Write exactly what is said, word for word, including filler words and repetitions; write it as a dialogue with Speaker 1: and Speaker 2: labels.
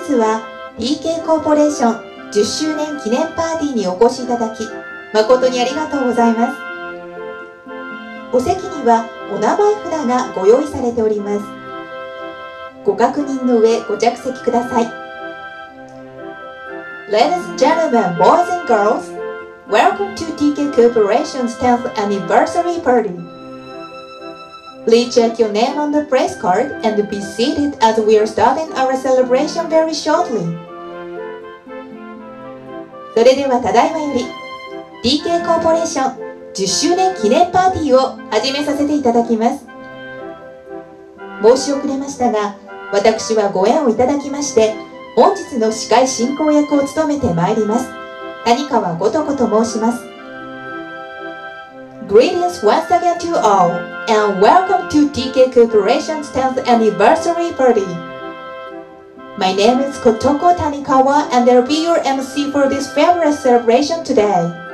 Speaker 1: 日は ティーケー コーポレーションじゅっしゅうねん記念パーティーにお越しいただき、誠にありがとうございます。お席にはお名前札がご用意されております。ご確認の上ご着席ください。Ladies and gentlemen, boys and girls, welcome to ティーケー Corporation's tenth anniversary party. Please check your name on the press card and be seated as we are starting our celebration very shortly. それではただいまより ティーケー コーポレーションじゅっしゅうねん記念パーティーを始めさせていただきます。申し遅れましたが、私はご縁をいただきまして本日の司会進行役を務めてまいります谷川ごとこと申します。 Greetings once again to all and welcome to ティーケー Corporation's tenth anniversary party. My name is Kotoko Tanikawa and I'll be your エムシー for this fabulous celebration today.